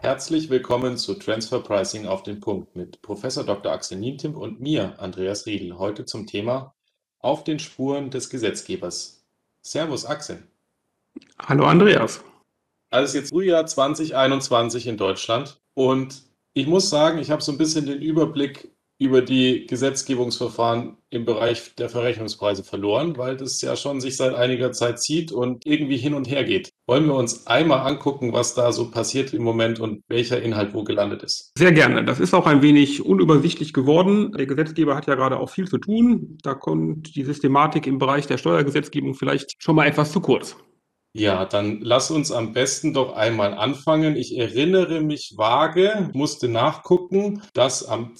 Herzlich willkommen zu Transfer Pricing auf den Punkt mit Professor Dr. Axel Nientimp und mir, Andreas Riedl, heute zum Thema Auf den Spuren des Gesetzgebers. Servus Axel. Hallo Andreas. Also es ist jetzt Frühjahr 2021 in Deutschland und ich muss sagen, ich habe so ein bisschen den Überblick über die Gesetzgebungsverfahren im Bereich der Verrechnungspreise verloren, weil das ja schon sich seit einiger Zeit zieht und irgendwie hin und her geht. Wollen wir uns einmal angucken, was da so passiert im Moment und welcher Inhalt wo gelandet ist? Sehr gerne. Das ist auch ein wenig unübersichtlich geworden. Der Gesetzgeber hat ja gerade auch viel zu tun. Da kommt die Systematik im Bereich der Steuergesetzgebung vielleicht schon mal etwas zu kurz. Ja, dann lass uns am besten doch einmal anfangen. Ich erinnere mich vage, musste nachgucken, dass am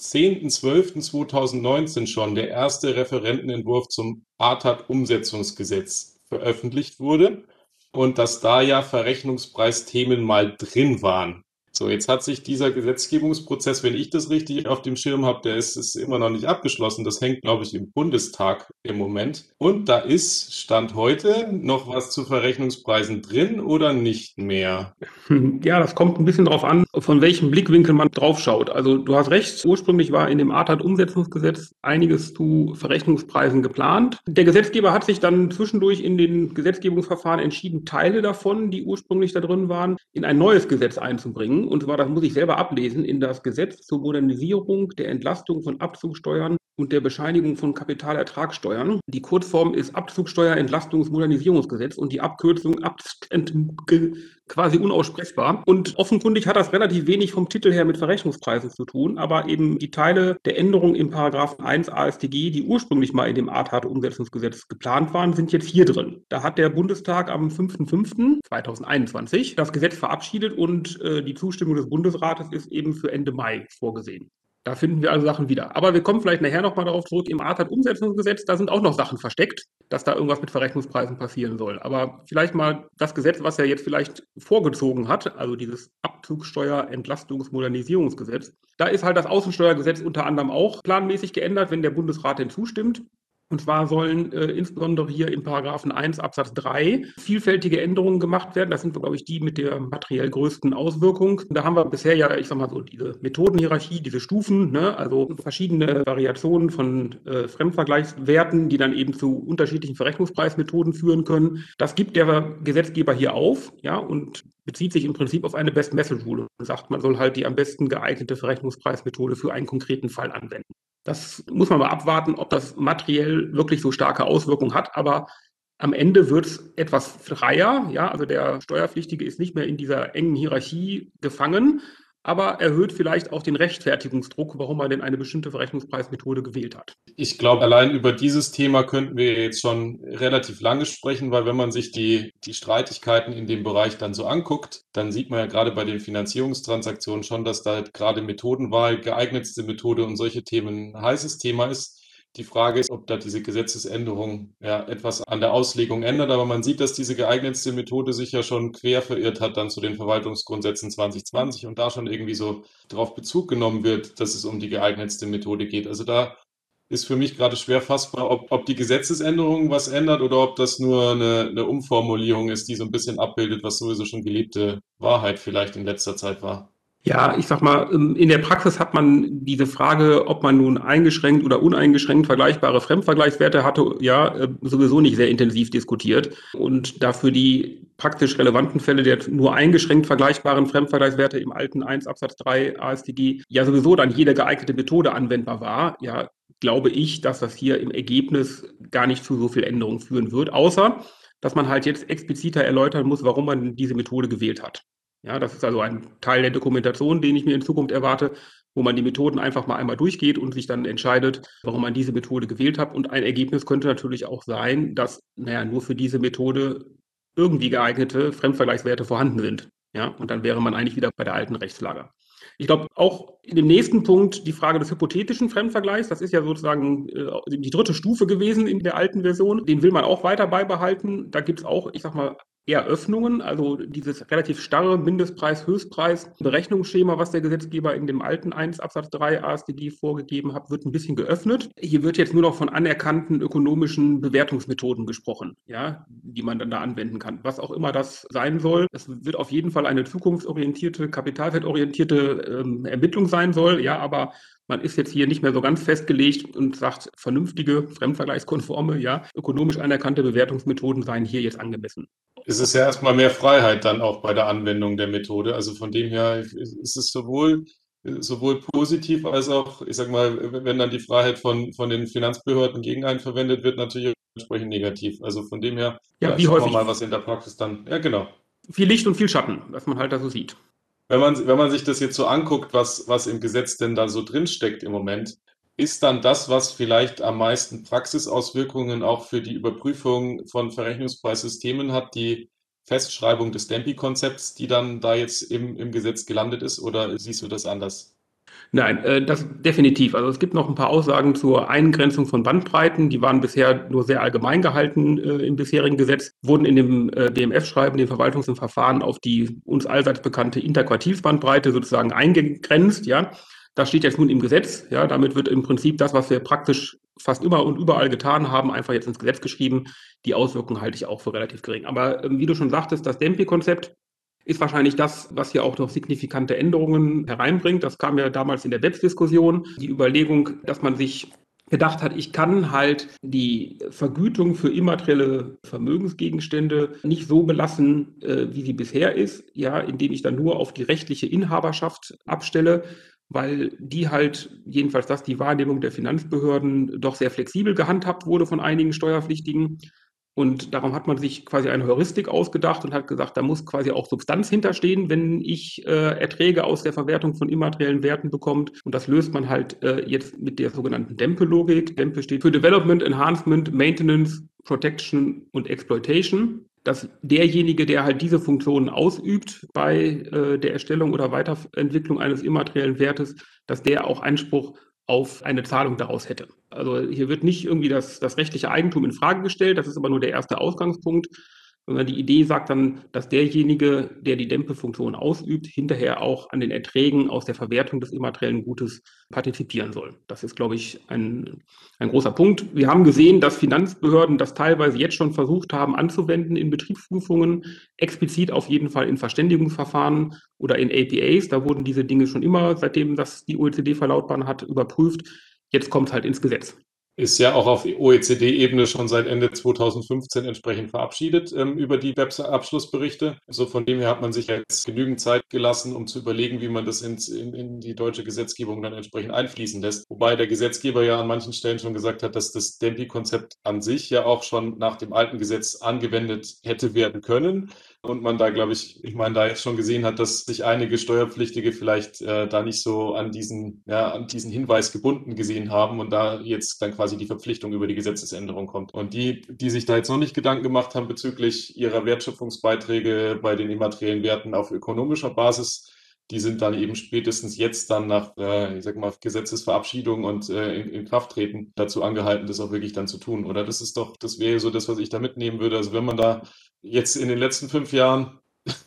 10.12.2019 schon der erste Referentenentwurf zum ATAD-Umsetzungsgesetz veröffentlicht wurde und dass da ja Verrechnungspreisthemen mal drin waren. So, jetzt hat sich dieser Gesetzgebungsprozess, wenn ich das richtig auf dem Schirm habe, der ist immer noch nicht abgeschlossen. Das hängt, glaube ich, im Bundestag im Moment. Und da ist, Stand heute, noch was zu Verrechnungspreisen drin oder nicht mehr? Ja, das kommt ein bisschen drauf an, von welchem Blickwinkel man drauf schaut. Also du hast recht, ursprünglich war in dem ATAD-Umsetzungsgesetz einiges zu Verrechnungspreisen geplant. Der Gesetzgeber hat sich dann zwischendurch in den Gesetzgebungsverfahren entschieden, Teile davon, die ursprünglich da drin waren, in ein neues Gesetz einzubringen. Und zwar, das muss ich selber ablesen, in das Gesetz zur Modernisierung der Entlastung von Abzugsteuern und der Bescheinigung von Kapitalertragssteuern. Die Kurzform ist Abzugsteuerentlastungs-Modernisierungsgesetz und die Abkürzung quasi unaussprechbar. Und offenkundig hat das relativ wenig vom Titel her mit Verrechnungspreisen zu tun, aber eben die Teile der Änderung im Paragraphen 1 AStG, die ursprünglich mal in dem ATAD-Umsetzungsgesetz geplant waren, sind jetzt hier drin. Da hat der Bundestag am 5.5.2021 das Gesetz verabschiedet und die Zustimmung des Bundesrates ist eben für Ende Mai vorgesehen. Da finden wir also Sachen wieder. Aber wir kommen vielleicht nachher nochmal darauf zurück. Im ATAD-Umsetzungsgesetz, da sind auch noch Sachen versteckt, dass da irgendwas mit Verrechnungspreisen passieren soll. Aber vielleicht mal das Gesetz, was er jetzt vielleicht vorgezogen hat, also dieses Abzugsteuer-Entlastungs-Modernisierungsgesetz. Da ist halt das Außensteuergesetz unter anderem auch planmäßig geändert, wenn der Bundesrat denn zustimmt. Und zwar sollen insbesondere hier im Paragraphen 1 Absatz 3 vielfältige Änderungen gemacht werden. Das sind, glaube ich, die mit der materiell größten Auswirkung. Da haben wir bisher ja, ich sag mal so, diese Methodenhierarchie, diese Stufen, ne? Also verschiedene Variationen von Fremdvergleichswerten, die dann eben zu unterschiedlichen Verrechnungspreismethoden führen können. Das gibt der Gesetzgeber hier auf, ja, und bezieht sich im Prinzip auf eine Best-Method-Rule und sagt, man soll halt die am besten geeignete Verrechnungspreismethode für einen konkreten Fall anwenden. Das muss man mal abwarten, ob das materiell wirklich so starke Auswirkungen hat, aber am Ende wird es etwas freier, ja, also der Steuerpflichtige ist nicht mehr in dieser engen Hierarchie gefangen, aber erhöht vielleicht auch den Rechtfertigungsdruck, warum man denn eine bestimmte Verrechnungspreismethode gewählt hat. Ich glaube, allein über dieses Thema könnten wir jetzt schon relativ lange sprechen, weil wenn man sich die Streitigkeiten in dem Bereich dann so anguckt, dann sieht man ja gerade bei den Finanzierungstransaktionen schon, dass da gerade Methodenwahl, geeignetste Methode und solche Themen ein heißes Thema ist. Die Frage ist, ob da diese Gesetzesänderung ja etwas an der Auslegung ändert, aber man sieht, dass diese geeignetste Methode sich ja schon quer verirrt hat dann zu den Verwaltungsgrundsätzen 2020 und da schon irgendwie so darauf Bezug genommen wird, dass es um die geeignetste Methode geht. Also da ist für mich gerade schwer fassbar, ob die Gesetzesänderung was ändert oder ob das nur eine Umformulierung ist, die so ein bisschen abbildet, was sowieso schon gelebte Wahrheit vielleicht in letzter Zeit war. Ja, ich sag mal, in der Praxis hat man diese Frage, ob man nun eingeschränkt oder uneingeschränkt vergleichbare Fremdvergleichswerte hatte, ja, sowieso nicht sehr intensiv diskutiert. Und dafür die praktisch relevanten Fälle der nur eingeschränkt vergleichbaren Fremdvergleichswerte im alten 1 Absatz 3 AStG ja sowieso dann jede geeignete Methode anwendbar war, ja, glaube ich, dass das hier im Ergebnis gar nicht zu so viel Änderung führen wird, außer dass man halt jetzt expliziter erläutern muss, warum man diese Methode gewählt hat. Ja, das ist also ein Teil der Dokumentation, den ich mir in Zukunft erwarte, wo man die Methoden einfach mal einmal durchgeht und sich dann entscheidet, warum man diese Methode gewählt hat. Und ein Ergebnis könnte natürlich auch sein, dass, naja, nur für diese Methode irgendwie geeignete Fremdvergleichswerte vorhanden sind. Ja, und dann wäre man eigentlich wieder bei der alten Rechtslage. Ich glaube, auch in dem nächsten Punkt die Frage des hypothetischen Fremdvergleichs, das ist ja sozusagen die dritte Stufe gewesen in der alten Version, den will man auch weiter beibehalten. Da gibt es auch, ich sag mal, eher Öffnungen, also dieses relativ starre Mindestpreis-Höchstpreis-Berechnungsschema, was der Gesetzgeber in dem alten 1 Absatz 3 AStG vorgegeben hat, wird ein bisschen geöffnet. Hier wird jetzt nur noch von anerkannten ökonomischen Bewertungsmethoden gesprochen, ja, die man dann da anwenden kann. Was auch immer das sein soll, es wird auf jeden Fall eine zukunftsorientierte, kapitalwertorientierte Ermittlung sein soll, ja, aber man ist jetzt hier nicht mehr so ganz festgelegt und sagt, vernünftige, fremdvergleichskonforme, ja, ökonomisch anerkannte Bewertungsmethoden seien hier jetzt angemessen. Es ist ja erstmal mehr Freiheit dann auch bei der Anwendung der Methode. Also von dem her ist es sowohl positiv als auch, ich sag mal, wenn dann die Freiheit von den Finanzbehörden gegen einen verwendet wird, natürlich entsprechend negativ. Also von dem her, Ja, ja, wie schauen wir häufig mal, was in der Praxis dann, ja genau. viel Licht und viel Schatten, was man halt da so sieht. Wenn man sich das jetzt so anguckt, was im Gesetz denn da so drinsteckt im Moment, ist dann das, was vielleicht am meisten Praxisauswirkungen auch für die Überprüfung von Verrechnungspreissystemen hat, die Festschreibung des Dempi-Konzepts, die dann da jetzt im Gesetz gelandet ist, oder siehst du das anders? Nein, das definitiv. Also es gibt noch ein paar Aussagen zur Eingrenzung von Bandbreiten. Die waren bisher nur sehr allgemein gehalten im bisherigen Gesetz, wurden in dem BMF-Schreiben, dem Verwaltungs- und Verfahren, auf die uns allseits bekannte Interquartilsbandbreite sozusagen eingegrenzt. Ja, das steht jetzt nun im Gesetz. Ja, damit wird im Prinzip das, was wir praktisch fast immer und überall getan haben, einfach jetzt ins Gesetz geschrieben. Die Auswirkungen halte ich auch für relativ gering. Aber wie du schon sagtest, das Dempi-Konzept ist wahrscheinlich das, was hier auch noch signifikante Änderungen hereinbringt. Das kam ja damals in der BEPS-Diskussion. Die Überlegung, dass man sich gedacht hat, ich kann halt die Vergütung für immaterielle Vermögensgegenstände nicht so belassen, wie sie bisher ist, ja, indem ich dann nur auf die rechtliche Inhaberschaft abstelle, weil die halt, jedenfalls das die Wahrnehmung der Finanzbehörden, doch sehr flexibel gehandhabt wurde von einigen Steuerpflichtigen. Und darum hat man sich quasi eine Heuristik ausgedacht und hat gesagt, da muss quasi auch Substanz hinterstehen, wenn ich Erträge aus der Verwertung von immateriellen Werten bekomme. Und das löst man halt jetzt mit der sogenannten DEMPE-Logik. DEMPE steht für Development, Enhancement, Maintenance, Protection und Exploitation. Dass derjenige, der halt diese Funktionen ausübt bei der Erstellung oder Weiterentwicklung eines immateriellen Wertes, dass der auch Einspruch auf eine Zahlung daraus hätte. Also hier wird nicht irgendwie das rechtliche Eigentum in Frage gestellt, das ist aber nur der erste Ausgangspunkt, sondern die Idee sagt dann, dass derjenige, der die Dämpfefunktion ausübt, hinterher auch an den Erträgen aus der Verwertung des immateriellen Gutes partizipieren soll. Das ist, glaube ich, ein großer Punkt. Wir haben gesehen, dass Finanzbehörden das teilweise jetzt schon versucht haben anzuwenden in Betriebsprüfungen, explizit auf jeden Fall in Verständigungsverfahren oder in APAs. Da wurden diese Dinge schon immer, seitdem das die OECD verlautbart hat, überprüft. Jetzt kommt es halt ins Gesetz. Ist ja auch auf OECD-Ebene schon seit Ende 2015 entsprechend verabschiedet über die BEPS-Abschlussberichte. Also von dem her hat man sich jetzt genügend Zeit gelassen, um zu überlegen, wie man das in die deutsche Gesetzgebung dann entsprechend einfließen lässt. Wobei der Gesetzgeber ja an manchen Stellen schon gesagt hat, dass das DEMPI-Konzept an sich ja auch schon nach dem alten Gesetz angewendet hätte werden können. Und man da, glaube ich meine, da jetzt schon gesehen hat, dass sich einige Steuerpflichtige vielleicht da nicht so an diesen Hinweis gebunden gesehen haben und da jetzt dann quasi die Verpflichtung über die Gesetzesänderung kommt. Und die sich da jetzt noch nicht Gedanken gemacht haben bezüglich ihrer Wertschöpfungsbeiträge bei den immateriellen Werten auf ökonomischer Basis, die sind dann eben spätestens jetzt dann nach, ich sag mal, Gesetzesverabschiedung und in Krafttreten dazu angehalten, das auch wirklich dann zu tun. Oder das wäre so das, was ich da mitnehmen würde. Also wenn man da jetzt in den letzten 5 Jahren,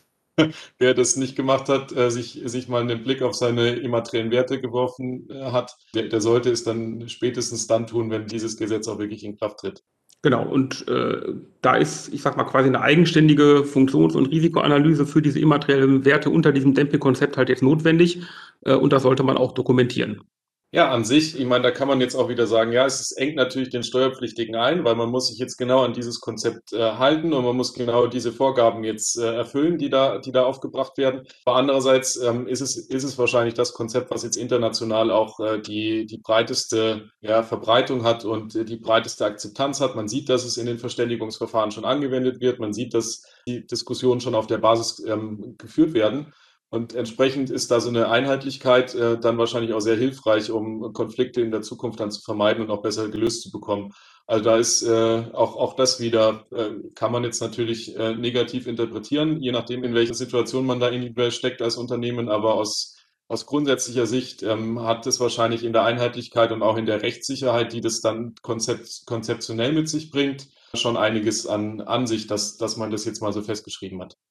wer das nicht gemacht hat, sich mal einen Blick auf seine immateriellen Werte geworfen hat, der sollte es dann spätestens dann tun, wenn dieses Gesetz auch wirklich in Kraft tritt. Genau, und da ist, ich sag mal, quasi eine eigenständige Funktions- und Risikoanalyse für diese immateriellen Werte unter diesem Demping-Konzept halt jetzt notwendig und das sollte man auch dokumentieren. Ja, an sich, ich meine, da kann man jetzt auch wieder sagen, ja, es engt natürlich den Steuerpflichtigen ein, weil man muss sich jetzt genau an dieses Konzept halten und man muss genau diese Vorgaben jetzt erfüllen, die da aufgebracht werden. Aber andererseits ist es wahrscheinlich das Konzept, was jetzt international auch die breiteste Verbreitung hat und die breiteste Akzeptanz hat. Man sieht, dass es in den Verständigungsverfahren schon angewendet wird. Man sieht, dass die Diskussionen schon auf der Basis geführt werden. Und entsprechend ist da so eine Einheitlichkeit dann wahrscheinlich auch sehr hilfreich, um Konflikte in der Zukunft dann zu vermeiden und auch besser gelöst zu bekommen. Also da ist auch das wieder, kann man jetzt natürlich negativ interpretieren, je nachdem, in welcher Situation man da individuell steckt als Unternehmen. Aber aus grundsätzlicher Sicht hat es wahrscheinlich in der Einheitlichkeit und auch in der Rechtssicherheit, die das dann konzeptionell mit sich bringt, schon einiges an sich, dass man das jetzt mal so festgeschrieben hat.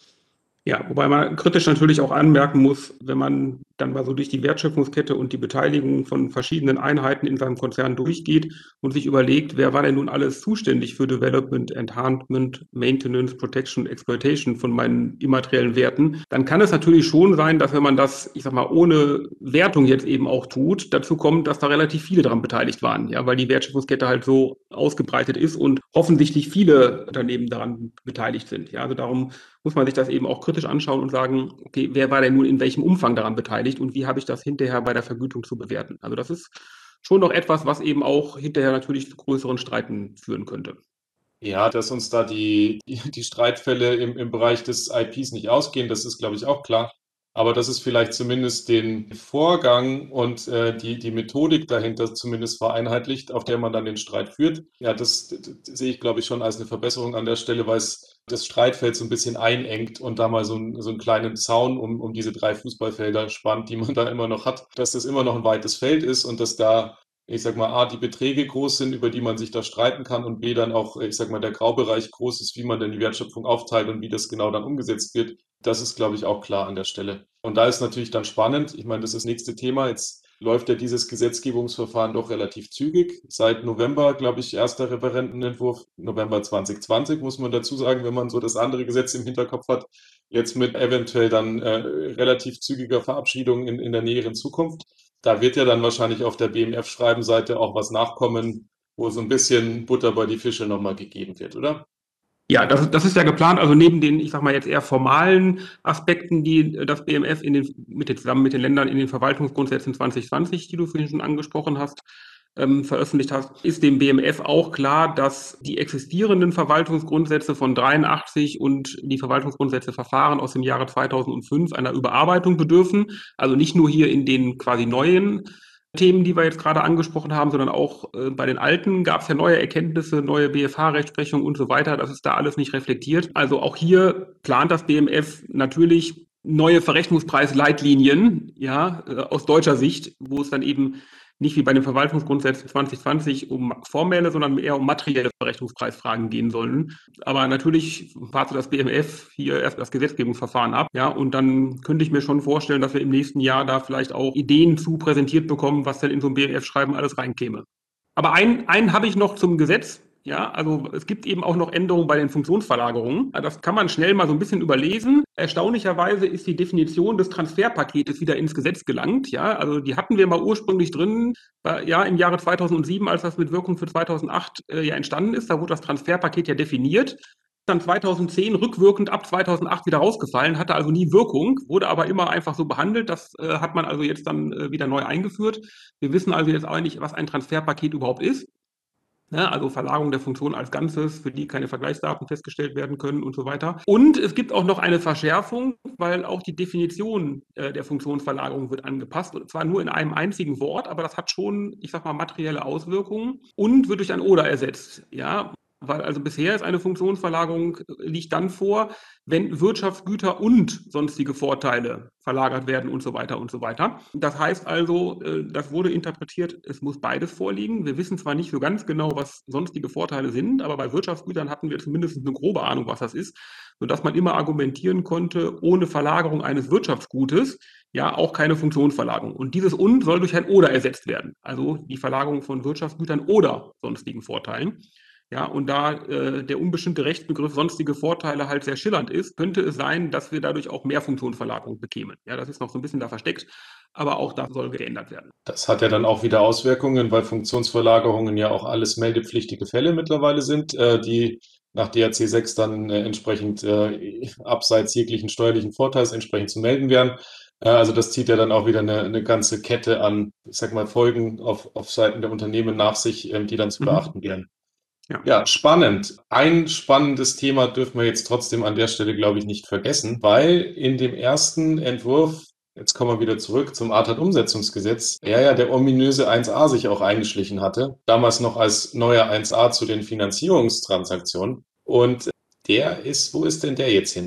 Ja, wobei man kritisch natürlich auch anmerken muss, wenn man dann mal so durch die Wertschöpfungskette und die Beteiligung von verschiedenen Einheiten in seinem Konzern durchgeht und sich überlegt, wer war denn nun alles zuständig für Development, Enhancement, Maintenance, Protection, Exploitation von meinen immateriellen Werten, dann kann es natürlich schon sein, dass wenn man das, ich sag mal, ohne Wertung jetzt eben auch tut, dazu kommt, dass da relativ viele daran beteiligt waren, ja, weil die Wertschöpfungskette halt so ausgebreitet ist und offensichtlich viele Unternehmen daran beteiligt sind. Ja, also darum muss man sich das eben auch kritisch anschauen und sagen, okay, wer war denn nun in welchem Umfang daran beteiligt und wie habe ich das hinterher bei der Vergütung zu bewerten? Also das ist schon noch etwas, was eben auch hinterher natürlich zu größeren Streiten führen könnte. Ja, dass uns da die Streitfälle im Bereich des IPs nicht ausgehen, das ist, glaube ich, auch klar. Aber dass es vielleicht zumindest den Vorgang und die Methodik dahinter zumindest vereinheitlicht, auf der man dann den Streit führt, ja, das sehe ich, glaube ich, schon als eine Verbesserung an der Stelle, weil es das Streitfeld so ein bisschen einengt und da mal so einen kleinen Zaun um diese 3 Fußballfelder spannt, die man da immer noch hat, dass das immer noch ein weites Feld ist und dass da, ich sag mal, A, die Beträge groß sind, über die man sich da streiten kann und B, dann auch, ich sag mal, der Graubereich groß ist, wie man denn die Wertschöpfung aufteilt und wie das genau dann umgesetzt wird. Das ist, glaube ich, auch klar an der Stelle. Und da ist natürlich dann spannend. Ich meine, das ist das nächste Thema. Jetzt läuft ja dieses Gesetzgebungsverfahren doch relativ zügig. Seit November, glaube ich, erster Referentenentwurf, November 2020, muss man dazu sagen, wenn man so das andere Gesetz im Hinterkopf hat. Jetzt mit eventuell dann relativ zügiger Verabschiedung in der näheren Zukunft. Da wird ja dann wahrscheinlich auf der BMF-Schreibenseite auch was nachkommen, wo so ein bisschen Butter bei die Fische nochmal gegeben wird, oder? Ja, das ist ja geplant. Also neben den, ich sag mal jetzt eher formalen Aspekten, die das BMF zusammen mit den Ländern in den Verwaltungsgrundsätzen 2020, die du vorhin schon angesprochen hast, veröffentlicht hast, ist dem BMF auch klar, dass die existierenden Verwaltungsgrundsätze von 83 und die Verwaltungsgrundsätze Verfahren aus dem Jahre 2005 einer Überarbeitung bedürfen. Also nicht nur hier in den quasi neuen Themen, die wir jetzt gerade angesprochen haben, sondern auch bei den alten gab es ja neue Erkenntnisse, neue BFH-Rechtsprechung und so weiter. Das ist da alles nicht reflektiert. Also auch hier plant das BMF natürlich neue Verrechnungspreisleitlinien, ja, aus deutscher Sicht, wo es dann eben nicht wie bei den Verwaltungsgrundsätzen 2020 um formelle, sondern eher um materielle Verrechnungspreisfragen gehen sollen. Aber natürlich wartet das BMF hier erst das Gesetzgebungsverfahren ab. Ja, und dann könnte ich mir schon vorstellen, dass wir im nächsten Jahr da vielleicht auch Ideen zu präsentiert bekommen, was denn in so ein BMF-Schreiben alles reinkäme. Aber einen habe ich noch zum Gesetz. Ja, also es gibt eben auch noch Änderungen bei den Funktionsverlagerungen. Das kann man schnell mal so ein bisschen überlesen. Erstaunlicherweise ist die Definition des Transferpaketes wieder ins Gesetz gelangt. Ja, also die hatten wir mal ursprünglich drin, ja, im Jahre 2007, als das mit Wirkung für 2008 ja entstanden ist. Da wurde das Transferpaket ja definiert. Dann 2010 rückwirkend ab 2008 wieder rausgefallen, hatte also nie Wirkung, wurde aber immer einfach so behandelt. Das hat man also jetzt dann wieder neu eingeführt. Wir wissen also jetzt auch nicht, was ein Transferpaket überhaupt ist. Ne, also Verlagerung der Funktion als Ganzes, für die keine Vergleichsdaten festgestellt werden können und so weiter. Und es gibt auch noch eine Verschärfung, weil auch die Definition der Funktionsverlagerung wird angepasst. Und zwar nur in einem einzigen Wort, aber das hat schon, ich sag mal, materielle Auswirkungen und wird durch ein oder ersetzt. Ja, weil also bisher ist eine Funktionsverlagerung liegt dann vor, wenn Wirtschaftsgüter und sonstige Vorteile verlagert werden und so weiter und so weiter. Das heißt also, das wurde interpretiert, es muss beides vorliegen. Wir wissen zwar nicht so ganz genau, was sonstige Vorteile sind, aber bei Wirtschaftsgütern hatten wir zumindest eine grobe Ahnung, was das ist, sodass man immer argumentieren konnte, ohne Verlagerung eines Wirtschaftsgutes ja auch keine Funktionsverlagerung. Und dieses und soll durch ein oder ersetzt werden. Also die Verlagerung von Wirtschaftsgütern oder sonstigen Vorteilen. Ja, und da der unbestimmte Rechtsbegriff sonstige Vorteile halt sehr schillernd ist, könnte es sein, dass wir dadurch auch mehr Funktionsverlagerung bekämen. Ja, das ist noch so ein bisschen da versteckt, aber auch das soll geändert werden. Das hat ja dann auch wieder Auswirkungen, weil Funktionsverlagerungen ja auch alles meldepflichtige Fälle mittlerweile sind, die nach DRC 6 dann entsprechend abseits jeglichen steuerlichen Vorteils entsprechend zu melden wären. Also das zieht ja dann auch wieder eine ganze Kette an, ich sag mal, Folgen auf Seiten der Unternehmen nach sich, die dann zu beachten wären. Ja. Ja, spannend. Ein spannendes Thema dürfen wir jetzt trotzdem an der Stelle, glaube ich, nicht vergessen, weil in dem ersten Entwurf, jetzt kommen wir wieder zurück zum ATAD-Umsetzungsgesetz, ja, der ominöse 1a sich auch eingeschlichen hatte, damals noch als neuer 1a zu den Finanzierungstransaktionen. Und wo ist denn der jetzt hin?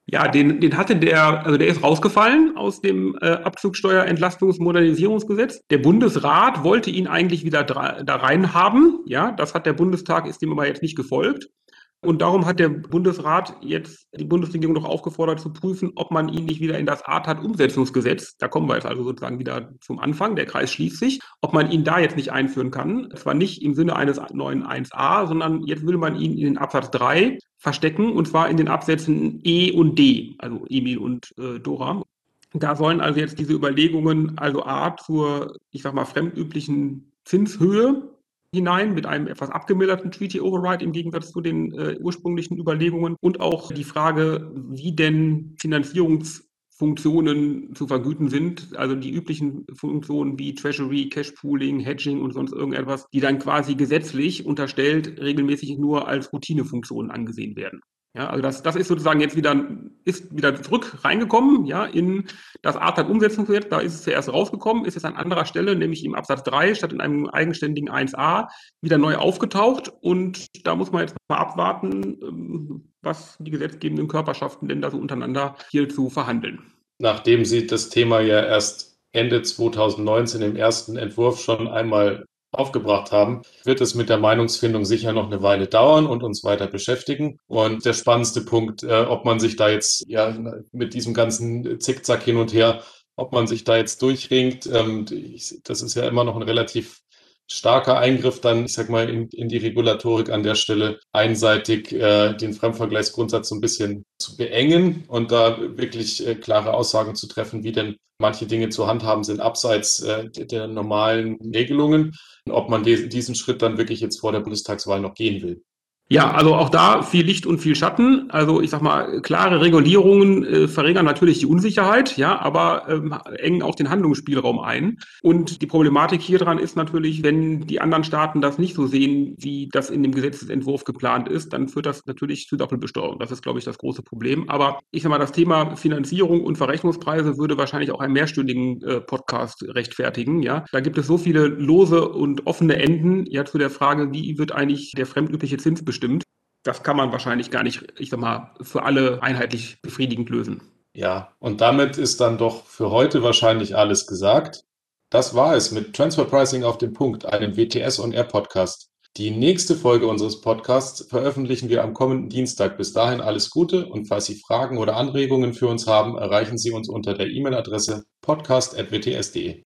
Ja, den hatte also der ist rausgefallen aus dem Abzugsteuerentlastungs-Modernisierungsgesetz. Der Bundesrat wollte ihn eigentlich wieder da rein haben. Ja, das hat der Bundestag, ist dem aber jetzt nicht gefolgt. Und darum hat der Bundesrat jetzt die Bundesregierung noch aufgefordert zu prüfen, ob man ihn nicht wieder in das ATAD-Umsetzungsgesetz, da kommen wir jetzt also sozusagen wieder zum Anfang, der Kreis schließt sich, ob man ihn da jetzt nicht einführen kann. Zwar nicht im Sinne eines neuen 1a, sondern jetzt will man ihn in den Absatz 3 verstecken, und zwar in den Absätzen E und D, also Emil und Dora. Da sollen also jetzt diese Überlegungen, also A, zur, ich sag mal, fremdüblichen Zinshöhe hinein mit einem etwas abgemilderten Treaty Override im Gegensatz zu den ursprünglichen Überlegungen, und auch die Frage, wie denn Finanzierungsfunktionen zu vergüten sind, also die üblichen Funktionen wie Treasury, Cash Pooling, Hedging und sonst irgendetwas, die dann quasi gesetzlich unterstellt regelmäßig nur als Routinefunktionen angesehen werden. Ja, also das ist sozusagen jetzt wieder zurück reingekommen, ja, in das ATAD-Umsetzungsgesetz. Da ist es zuerst rausgekommen, ist jetzt an anderer Stelle, nämlich im Absatz 3 statt in einem eigenständigen 1a, wieder neu aufgetaucht. Und da muss man jetzt mal abwarten, was die gesetzgebenden Körperschaften denn da so untereinander hierzu verhandeln. Nachdem Sie das Thema ja erst Ende 2019 im ersten Entwurf schon einmal aufgebracht haben, wird es mit der Meinungsfindung sicher noch eine Weile dauern und uns weiter beschäftigen. Und der spannendste Punkt, ob man sich da jetzt ja mit diesem ganzen Zickzack hin und her, ob man sich da jetzt durchringt, das ist ja immer noch ein relativ starker Eingriff dann, ich sag mal, in die Regulatorik an der Stelle, einseitig den Fremdvergleichsgrundsatz so ein bisschen zu beengen und da wirklich klare Aussagen zu treffen, wie denn manche Dinge zu handhaben sind, abseits der normalen Regelungen, und ob man diesen Schritt dann wirklich jetzt vor der Bundestagswahl noch gehen will. Ja, also auch da viel Licht und viel Schatten. Also ich sag mal, klare Regulierungen verringern natürlich die Unsicherheit, ja, aber engen auch den Handlungsspielraum ein. Und die Problematik hier dran ist natürlich, wenn die anderen Staaten das nicht so sehen, wie das in dem Gesetzesentwurf geplant ist, dann führt das natürlich zu Doppelbesteuerung. Das ist, glaube ich, das große Problem. Aber ich sag mal, das Thema Finanzierung und Verrechnungspreise würde wahrscheinlich auch einen mehrstündigen Podcast rechtfertigen. Ja, da gibt es so viele lose und offene Enden, ja, zu der Frage, wie wird eigentlich der fremdübliche Zins bestimmt. Das kann man wahrscheinlich gar nicht, ich sag mal, für alle einheitlich befriedigend lösen. Ja, und damit ist dann doch für heute wahrscheinlich alles gesagt. Das war es mit Transfer Pricing auf den Punkt, einem WTS on Air Podcast. Die nächste Folge unseres Podcasts veröffentlichen wir am kommenden Dienstag. Bis dahin alles Gute, und falls Sie Fragen oder Anregungen für uns haben, erreichen Sie uns unter der E-Mail-Adresse podcast@wts.de.